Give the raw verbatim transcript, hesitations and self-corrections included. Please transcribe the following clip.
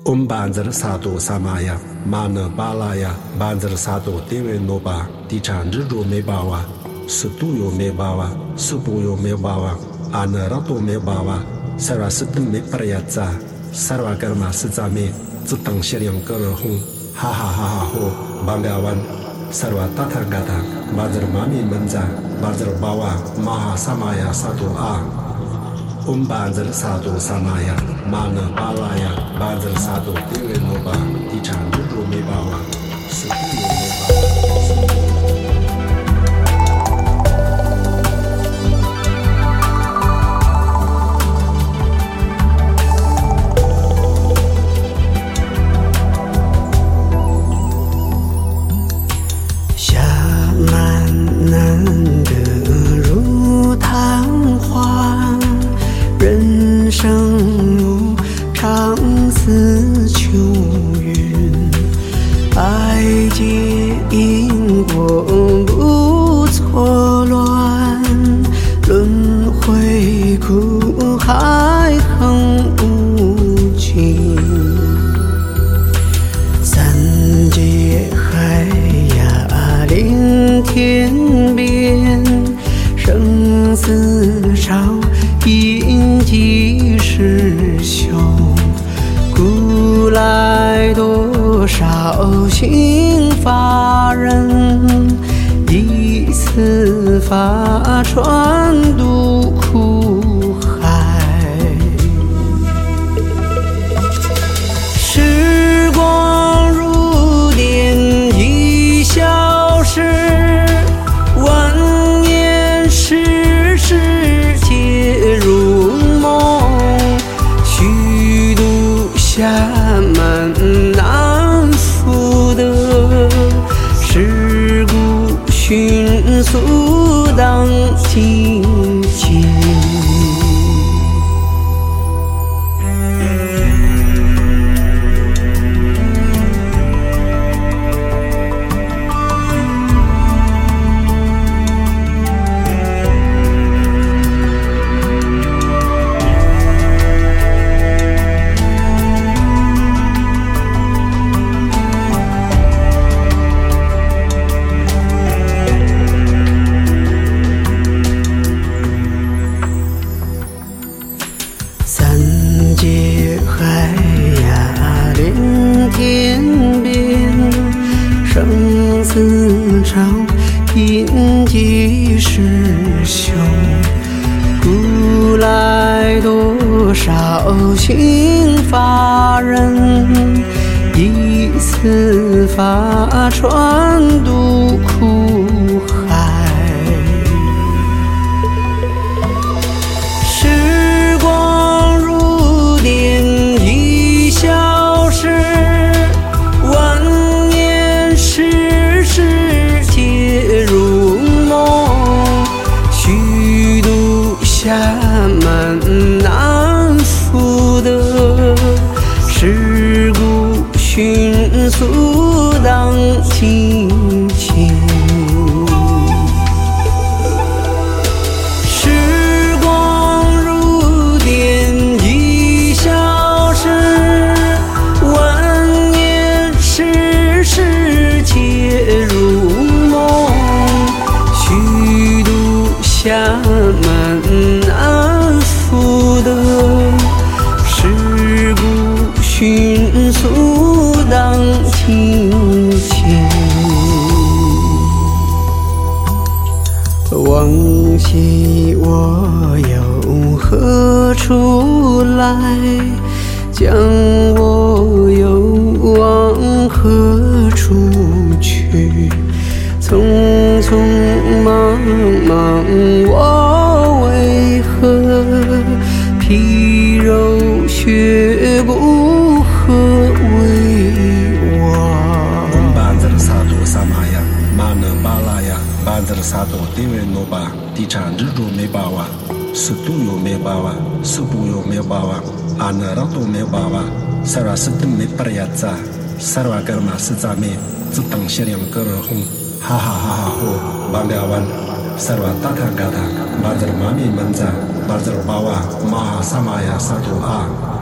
Om Banzar Sado Samaya, Mana Balaya, Banzar Sado Dewe Noba, Dichan Rijo Mebawa, Sutuyo Mebawa, Subuyo Mebawa, Anarato Mebawa, Sarva Siddham Me Prayatza, Sarva Karma Sidzame, Zitang Shiryang Karahung, Ha Ha Ha Ha Ho, Bambiawan, Sarva Tathagata, Banzar Mami Manza, Banzar Bawa, Maha Samaya Sado A. Om Banzar Sado Samaya, Mana Balaya, Banzar Sado Dewe Noba, Dichan Rijo Mebawa, Sutuyo Mebawa. 似秋云，爱结因果不错乱，轮回苦海恒无尽，三界海呀连天边，生死潮因几时休？古来多少行法人，以此法传渡苦海。时光如电已消逝，万年世事皆如梦。暇满难复得，世故迅速当今间。三界海呀连天边，生死潮因几时休？古来多少行法人，以此法传渡苦海。暇满难复得，世故迅速当今间。时光如电已消逝，万年世事皆如梦。虚度暇满难复得，世故迅速当今间。往昔我由何处来？将我又往何处去？匆匆忙忙，我为何皮肉血骨何为我 ？Banzar Sado Samaya, Mana Balaya, Banzar Sado Dewe Noba, Dichan Rijo Mebawa, Sutuyo Mebawa, Subuyo Mebawa, Anarato Mebawa, Sarva Siddham Me Prayatza, Sarva Karma Sidzame, Zitang Shiryang Karahung, Ha Ha Ha Ha Ho, Bambiawan, Sarva Tathagata, Banzar Mami Manza, Banzar Bawa, Maha Samaya Sado A.